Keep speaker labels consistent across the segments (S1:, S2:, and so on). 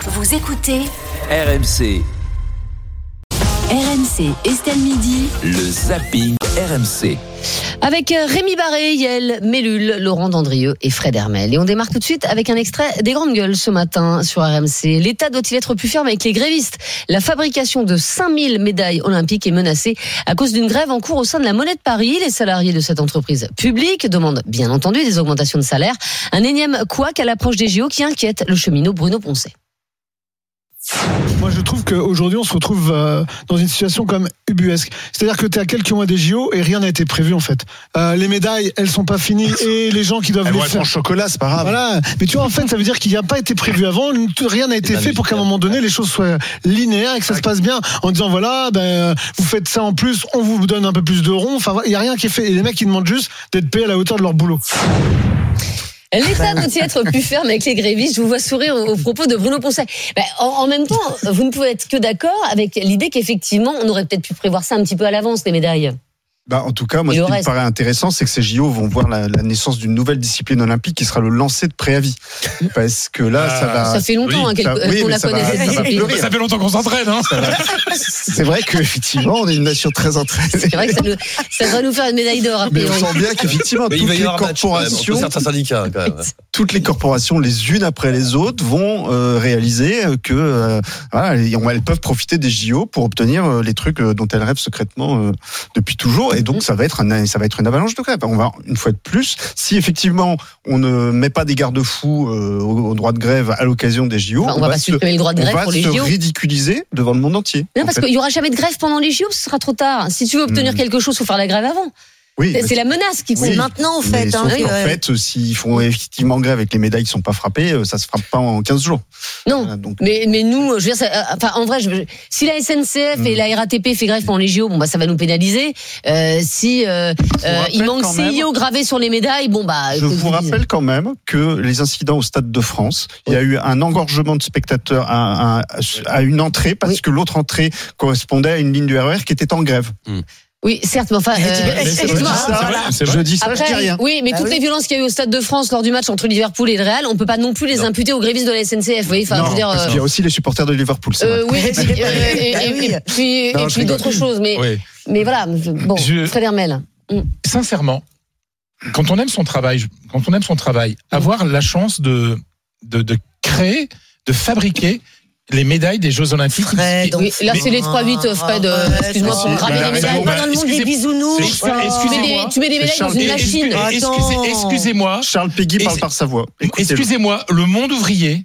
S1: Vous écoutez
S2: RMC.
S1: RMC, Estelle Midi.
S2: Le zapping RMC.
S3: Avec Rémi Barré, Yael Mellul, Laurent Dandrieux et Fred Hermel. Et on démarre tout de suite avec un extrait des Grandes Gueules ce matin sur RMC. L'État doit-il être plus ferme avec les grévistes ? La fabrication de 5000 médailles olympiques est menacée à cause d'une grève en cours au sein de la Monnaie de Paris. Les salariés de cette entreprise publique demandent bien entendu des augmentations de salaire. Un énième couac à l'approche des JO qui inquiète le cheminot Bruno Poncet.
S4: Moi, je trouve qu'aujourd'hui, on se retrouve dans une situation comme ubuesque. C'est-à-dire que tu es à quelques mois des JO et rien n'a été prévu, en fait. Les médailles, elles sont pas finies et les gens qui doivent
S5: elles
S4: les
S5: vont être
S4: faire.
S5: en chocolat, c'est pas grave.
S4: Voilà. Mais tu vois, en fait, ça veut dire qu'il n'y a pas été prévu avant. Rien n'a été fait pour qu'à un moment donné, les choses soient linéaires et que ça se passe bien. En disant, voilà, vous faites ça en plus, on vous donne un peu plus de rond. Enfin, il n'y a rien qui est fait. Et les mecs, ils demandent juste d'être payés à la hauteur de leur boulot.
S3: L'État doit-il être plus ferme avec les grévistes ? Je vous vois sourire aux propos de Bruno Poncet. En même temps, vous ne pouvez être que d'accord avec l'idée qu'effectivement, on aurait peut-être pu prévoir ça un petit peu à l'avance, les médailles.
S5: En tout cas, moi, ce qui me paraît intéressant, c'est que ces JO vont voir la naissance d'une nouvelle discipline olympique qui sera le lancer de préavis. Parce que là, ça va...
S3: Ça fait longtemps qu'on la connaît, cette discipline.
S6: Ça fait longtemps qu'on s'entraîne.
S5: C'est vrai qu'effectivement, on est une nation très entraînée.
S3: C'est vrai que ça va nous faire une médaille d'or.
S5: Mais on sent bien qu'effectivement, toutes les corporations...
S6: certains syndicats, quand même.
S5: Toutes les corporations, les unes après les autres, vont réaliser que elles peuvent profiter des JO pour obtenir les trucs dont elles rêvent secrètement depuis toujours. Et donc, ça va être une avalanche de grève. On va, une fois de plus, si effectivement, on ne met pas des garde-fous au droit de grève à l'occasion des JO,
S3: on va pas supprimer le droit de grève pour les JO.
S5: On va se ridiculiser devant le monde entier.
S3: Non, parce qu'il n'y aura jamais de grève pendant les JO, ce sera trop tard. Si tu veux obtenir quelque chose, il faut faire la grève avant.
S5: Oui,
S3: c'est la menace qui compte maintenant, en fait.
S5: En fait, s'ils font effectivement grève avec les médailles qui ne sont pas frappées, ça ne se frappe pas en 15 jours.
S3: Non, mais nous, je veux dire, en vrai, si la SNCF et la RATP fait grève pendant les JO, ça va nous pénaliser. Si il manque CIO gravé sur les médailles,
S5: je vous rappelle quand même que les incidents au Stade de France, il y a eu un engorgement de spectateurs à une entrée, parce que l'autre entrée correspondait à une ligne du RER qui était en grève.
S3: Oui, certes, mais enfin,
S5: je dis ça, je dis rien.
S3: Oui, mais toutes les violences qu'il y a eu au Stade de France lors du match entre Liverpool et le Real, on peut pas non plus les imputer aux grévistes de la SNCF. Oui,
S5: parce qu'il y a aussi les supporters de Liverpool.
S3: Oui, et puis d'autres choses, mais voilà. Bon, Fred Hermel.
S6: Sincèrement, quand on aime son travail, avoir la chance de créer, de fabriquer les médailles des Jeux Olympiques.
S3: Fred, oui, là c'est les 3-8, Fred. Excuse-moi pour graver les médailles.
S7: Pas dans le monde des bisounours.
S3: Tu mets des médailles dans une machine.
S6: Excusez-moi.
S5: Charles Péguy parle par sa voix.
S6: Excusez-moi, le monde ouvrier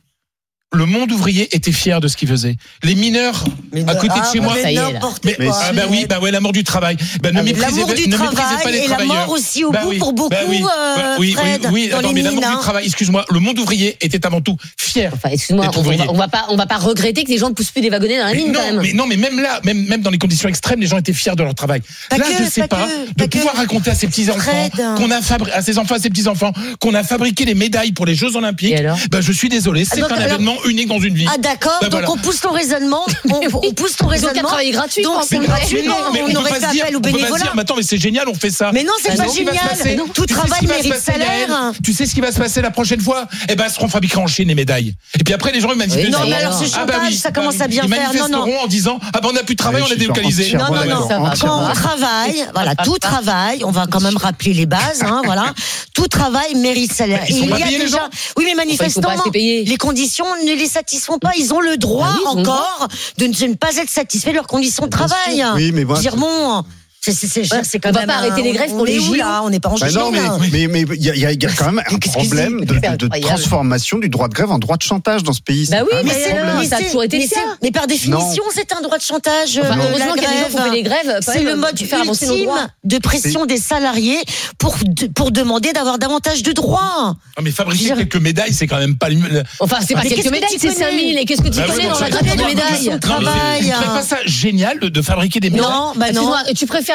S6: était fier de ce qu'il faisait. Les mineurs à côté de chez moi.
S3: Ça y est, là.
S6: La mort du travail. Ne méprisez pas les travailleurs.
S7: Et la mort aussi au bout pour beaucoup.
S6: Oui. Attends, mais la mort du travail. Excuse-moi, le monde ouvrier était avant tout fier.
S3: Enfin, excuse-moi, on va pas regretter que les gens ne poussent plus des wagonnets dans la mine, quand même.
S6: Mais même là, même dans les conditions extrêmes, les gens étaient fiers de leur travail. Là, je sais pas, de pouvoir raconter à ses petits enfants à ses petits enfants qu'on a fabriqué les médailles pour les Jeux Olympiques. Je suis désolé, c'est un événement unique dans une vie.
S7: Ah d'accord, donc on pousse ton raisonnement. On pousse ton raisonnement.
S3: Donc un travail gratuit.
S7: Donc c'est gratuit. On aurait fait appel au bénévolat.
S6: Mais attends, mais c'est génial, on fait ça.
S7: Mais non, c'est pas génial. Tout travail mérite salaire.
S6: Tu sais ce qui va se passer la prochaine fois ? Elles seront fabriquées en Chine, les médailles. Et puis après, les gens ils manifestent.
S7: Non, mais alors ce chantage, ça commence à bien faire.
S6: Ils manifesteront en disant on n'a plus de travail, on est délocalisé.
S7: Non. Quand on travaille, tout travail, on va quand même rappeler les bases, voilà. Tout travail mérite salaire.
S6: Ils sont pas payés, les gens.
S7: Oui, mais manifestement, les conditions ne les satisfont pas. Ils ont le droit encore de ne pas être satisfaits de leurs conditions de travail.
S5: Oui, mais
S7: dire bon. C'est quand
S3: on
S7: même.
S3: Va pas arrêter les grèves pour les JO.
S7: On n'est pas en juillet.
S5: Mais il y a quand même un problème de transformation du droit de grève en droit de chantage dans ce pays.
S3: Bah oui, mais ça a toujours été le cas.
S7: Mais par définition, c'est un droit de chantage.
S3: Heureusement qu'il y a des gens qui ont fait les grèves.
S7: C'est le mode ultime de pression des salariés pour demander d'avoir davantage de droits.
S6: Mais fabriquer quelques médailles, c'est quand même pas.
S3: Enfin, c'est pas quelques médailles, c'est 5000. Et qu'est-ce que tu connais dans la grève de médailles ?
S7: Travail.
S6: Tu trouves pas ça génial de fabriquer des médailles ?
S7: Non,
S3: excuse-moi, tu préfères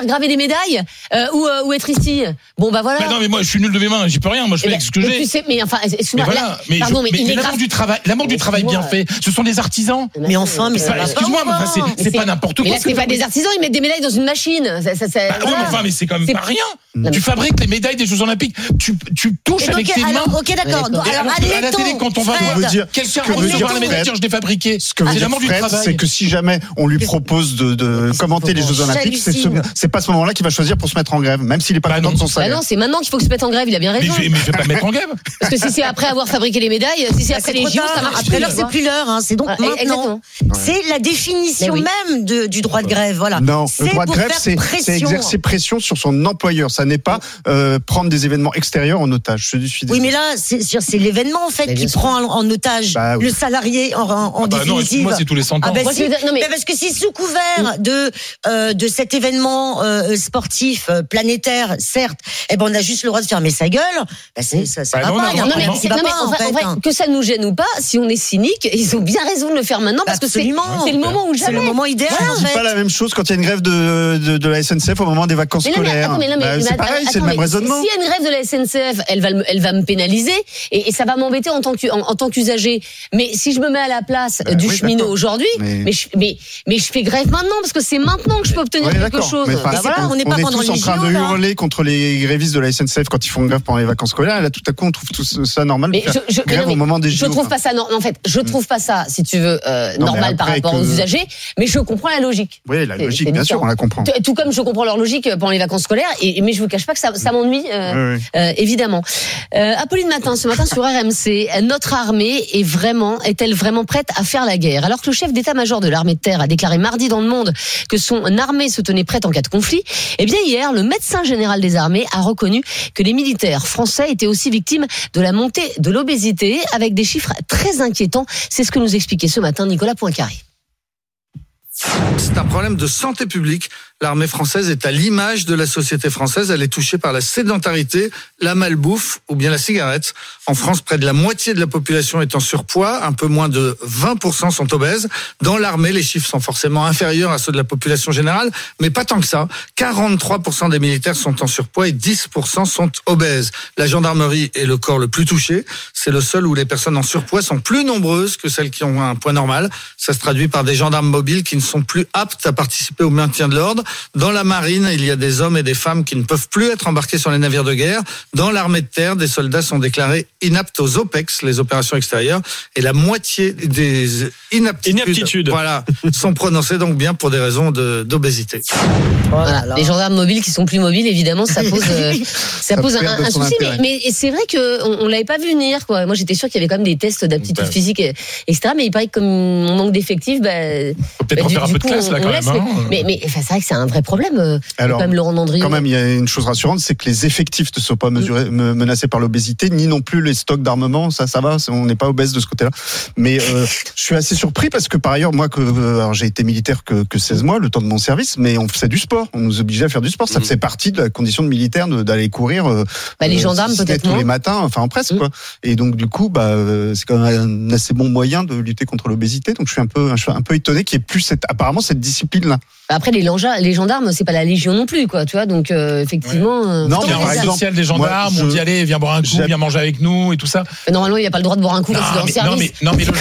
S3: faire graver des médailles ou être ici. Bon bah voilà.
S6: Mais non, mais moi je suis nul de mes mains, j'y peux rien. Moi je fais avec ce que j'ai.
S3: Tu sais, mais enfin, excuse-moi.
S6: Mais voilà. Mais l'amour du travail bien fait. Ce sont des artisans.
S7: Mais enfin, mais ça va.
S6: Excuse-moi, mais enfin, c'est pas n'importe quoi.
S3: Mais là, c'est pas des artisans, ils mettent des médailles dans une machine.
S6: Oui, mais enfin, mais c'est quand même pas rien. Tu fabriques les médailles des Jeux Olympiques. Tu touches avec tes mains.
S7: Ok, d'accord. Alors,
S6: à la télé, quand on va quelqu'un recevoir la médaille, je l'ai fabriqué.
S5: Ce que veut dire Fred, c'est que si jamais on lui propose de commenter les Jeux Olympiques, c'est pas ce moment-là qu'il va choisir pour se mettre en grève, même s'il est pas content de son salaire.
S3: Bah non, c'est maintenant qu'il faut que se mette en grève. Il a bien raison.
S6: Mais je vais pas me mettre en grève.
S3: Parce que si c'est après avoir fabriqué les médailles, si c'est après les JO, ça marche.
S7: Après l'heure, c'est plus l'heure. C'est donc maintenant. C'est la définition même du droit de grève. Voilà.
S5: Non, le droit de grève, c'est exercer pression sur son employeur. Ça n'est pas prendre des événements extérieurs en otage. Je suis désolé.
S7: Oui, mais là, c'est l'événement en fait qui prend en otage le salarié en définitive.
S6: Moi, c'est tous les 100 ans.
S7: Parce que si sous couvert de cet événement sportif planétaire, certes, on a juste le droit de fermer sa gueule. Ça va pas.
S3: En vrai, que ça nous gêne ou pas, si on est cynique, ils ont bien raison de le faire maintenant parce que c'est le moment où jamais.
S7: C'est le moment idéal.
S5: C'est pas la même chose quand il y a une grève de la SNCF au moment des vacances scolaires. C'est pareil, c'est le même raisonnement.
S3: S'il y a une grève de la SNCF, elle va me pénaliser et ça va m'embêter en tant qu'usager. Mais si je me mets à la place du cheminot aujourd'hui, mais je fais grève maintenant parce que c'est maintenant que je peux obtenir quelque chose.
S5: On est tous en train de hurler contre les grévistes de la SNCF quand ils font grève pendant les vacances scolaires. Et là, tout à coup, on trouve tout ça normal. Grève au moment des JO.
S3: Je trouve pas ça. En fait, je trouve pas ça, si tu veux, normal par rapport aux usagers. Mais je comprends la logique.
S5: Oui, la logique, bien sûr, on la comprend.
S3: Tout comme je comprends leur logique pendant les vacances scolaires. Mais je vous cache pas que ça m'ennuie, évidemment. Apolline Matin, ce matin sur RMC, notre armée est-elle vraiment prête à faire la guerre? Alors que le chef d'état-major de l'armée de terre a déclaré mardi dans Le Monde que son armée se tenait prête en cas de conflit, eh bien hier, le médecin général des armées a reconnu que les militaires français étaient aussi victimes de la montée de l'obésité, avec des chiffres très inquiétants. C'est ce que nous expliquait ce matin Nicolas Poincaré.
S8: C'est un problème de santé publique. L'armée française est à l'image de la société française. Elle est touchée par la sédentarité, la malbouffe ou bien la cigarette. En France, près de la moitié de la population est en surpoids. Un peu moins de 20% sont obèses. Dans l'armée, les chiffres sont forcément inférieurs à ceux de la population générale, mais pas tant que ça. 43% des militaires sont en surpoids et 10% sont obèses. La gendarmerie est le corps le plus touché. C'est le seul où les personnes en surpoids sont plus nombreuses que celles qui ont un poids normal. Ça se traduit par des gendarmes mobiles qui ne sont plus aptes à participer au maintien de l'ordre. Dans la marine, il y a des hommes et des femmes qui ne peuvent plus être embarqués sur les navires de guerre. Dans l'armée de terre, des soldats sont déclarés inaptes aux OPEX, les opérations extérieures, et la moitié des inaptitudes sont prononcées donc bien pour des raisons d'obésité.
S3: Voilà. Les gendarmes mobiles qui sont plus mobiles, évidemment, ça pose un souci. Mais c'est vrai qu'on l'avait pas vu venir, quoi. Moi, j'étais sûr qu'il y avait quand même des tests d'aptitude physique, etc. Mais il paraît que comme on manque d'effectifs,
S6: faut peut-être refaire un peu de classe là quand même.
S3: Mais c'est vrai que c'est un vrai problème. Alors, quand même, Laurent Dandrieux.
S5: Quand même, il y a une chose rassurante, c'est que les effectifs ne sont pas menacés par l'obésité, ni non plus les stocks d'armement. Ça va, on n'est pas obèse de ce côté-là. Mais je suis assez surpris parce que par ailleurs, moi, alors j'ai été militaire que 16 mois, le temps de mon service, mais on faisait du sport. On nous obligeait à faire du sport. Ça faisait partie de la condition de militaire d'aller courir.
S3: Les gendarmes peut-être
S5: tous les matins, enfin en presque quoi. Et donc du coup, c'est quand même un assez bon moyen de lutter contre l'obésité. Donc je suis un peu étonné qu'il y ait plus apparemment cette discipline-là.
S3: Après les gendarmes, c'est pas la Légion non plus, quoi, tu vois. Donc effectivement.
S6: Non, mais par exemple, social des gendarmes, on dit allez, viens boire un coup, viens manger avec nous et tout ça.
S3: Mais normalement, il n'y a pas le droit de boire un coup parce qu'il est en service.
S6: Non, mais le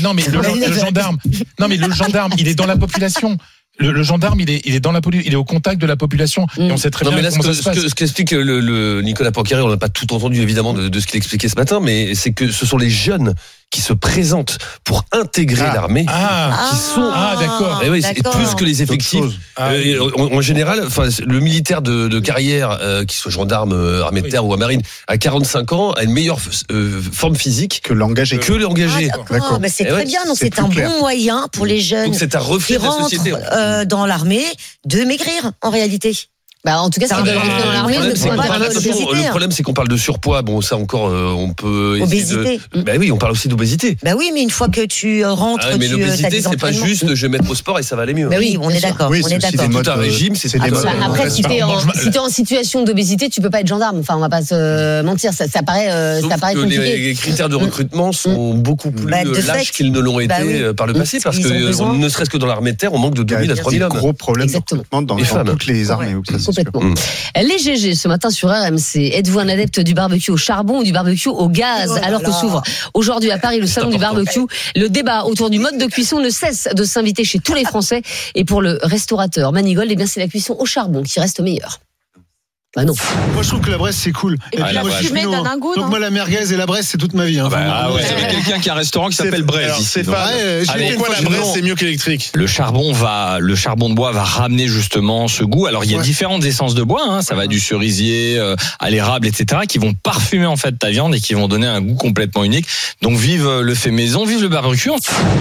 S6: gendarme, il est dans la population. Le gendarme, il est dans il est au contact de la population. Et on sait très bien comment ça se passe.
S9: Ce qu'explique le Nicolas Poincaré, on n'a pas tout entendu évidemment de ce qu'il expliquait ce matin, mais c'est que ce sont les jeunes qui se présentent pour intégrer l'armée, qui sont
S6: d'accord.
S9: Et oui, c'est plus que les effectifs. En général, enfin le militaire de carrière, qui soit gendarme, armée de terre ou à marine, à 45 ans, a une meilleure forme physique
S5: que l'engagé.
S7: D'accord. Mais c'est très bien. Donc c'est un bon moyen pour les jeunes.
S9: Donc c'est un reflet de la société
S7: dans l'armée de maigrir en réalité.
S3: Bah, en tout cas, ça donne rentrer dans l'armée,
S9: le problème, c'est qu'on parle de surpoids. Bon, ça encore, on peut.
S7: Obésité.
S9: Bah oui, on parle aussi d'obésité.
S7: Bah oui, mais une fois que tu rentres,
S9: mais l'obésité, c'est pas juste je vais mettre au sport et ça va aller mieux.
S7: Bah oui, on est d'accord.
S5: Oui,
S7: on est d'accord.
S9: Tout un régime, c'est des modes.
S3: Après, si t'es en situation d'obésité, tu peux pas être gendarme. Enfin, on va pas se mentir, ça paraît compliqué.
S9: Les critères de recrutement sont beaucoup plus lâches qu'ils ne l'ont été par le passé, parce que ne serait-ce que dans l'armée de terre, on manque de 2000 à 3000 hommes.
S5: Gros problème de recrutement dans toutes les armées.
S3: Complètement. Les GG ce matin sur RMC. Êtes-vous un adepte du barbecue au charbon ou du barbecue au gaz alors que s'ouvre aujourd'hui à Paris le salon du barbecue? Le débat autour du mode de cuisson ne cesse de s'inviter chez tous les Français. Et pour le restaurateur Manigold, c'est la cuisson au charbon qui reste meilleure. Bah non.
S4: Moi je trouve que la Bresse c'est cool.
S3: Et puis la fumée donne un goût.
S4: Donc moi la merguez et la Bresse c'est toute ma vie.
S10: Vous avez quelqu'un qui a un restaurant qui s'appelle Braise.
S5: C'est pas vrai.
S10: Pourquoi la Braise c'est mieux qu'électrique?
S11: Le charbon de bois va ramener justement ce goût. Alors il y a différentes essences de bois. Ça va du cerisier à l'érable, etc. qui vont parfumer en fait ta viande et qui vont donner un goût complètement unique. Donc vive le fait maison, vive le barbecue.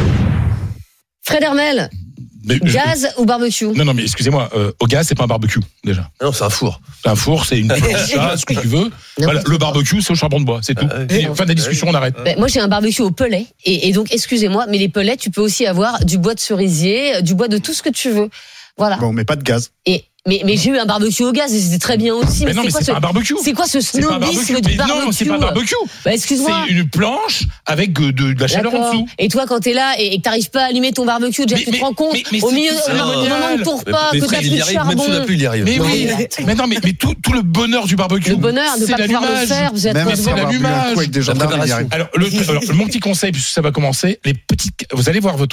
S3: Fred Hermel. Gaz ou barbecue?
S6: Non, mais excusez-moi, au gaz, c'est pas un barbecue, déjà.
S9: Non, c'est un four.
S6: Un four, c'est une ce que tu veux. Voilà, le barbecue, c'est au charbon de bois, c'est tout. Fin de la discussion, on arrête.
S3: Moi, j'ai un barbecue au pelet. Et donc, excusez-moi, mais les pellets, tu peux aussi avoir du bois de cerisier, du bois de tout ce que tu veux. Voilà.
S5: Bon, mais pas de gaz.
S3: Mais j'ai eu un barbecue au gaz et c'était très bien aussi.
S6: Mais non, mais c'est pas un barbecue.
S3: C'est quoi ce snobisme du barbecue?
S6: Non, c'est pas un barbecue.
S3: Bah, excuse-moi.
S6: C'est une planche avec de la chaleur en dessous.
S3: Et toi, quand t'es là et que t'arrives pas à allumer ton barbecue, déjà tu te rends compte au milieu au moment de ton repas que t'as plus de charbon.
S9: Même sous la pluie, il y arrive.
S6: Mais oui. Mais non, mais tout le bonheur du barbecue.
S3: Le bonheur de pas pouvoir le faire. Vous êtes
S6: l'allumage. Alors, mon petit conseil, puisque ça va commencer, vous allez voir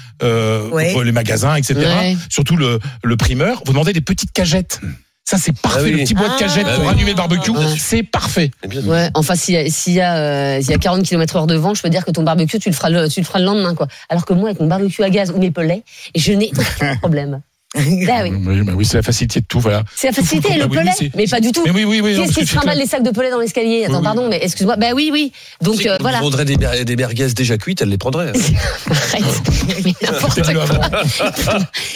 S6: les magasins, etc. Surtout le primeur. Vous demandez des petites cagettes. Ça, c'est parfait. Le petit bois de cagette pour allumer le barbecue, c'est parfait.
S3: Ouais, enfin, s'il y a 40 km/h de vent, je peux dire que ton barbecue, tu le feras le lendemain, quoi. Alors que moi, avec mon barbecue à gaz ou mes pellets, je n'ai aucun problème.
S6: Oui, c'est la facilité de tout, voilà.
S3: C'est la facilité, le pellet, mais pas du tout.
S6: Mais oui.
S3: Qu'est-ce qui se trimballe les sacs de pellet dans l'escalier? Attends, pardon, mais excuse-moi. Bah oui. Donc voilà.
S9: On vendrait des merguez déjà cuites, elle les prendrait.
S3: Arrête. Mais n'importe quoi.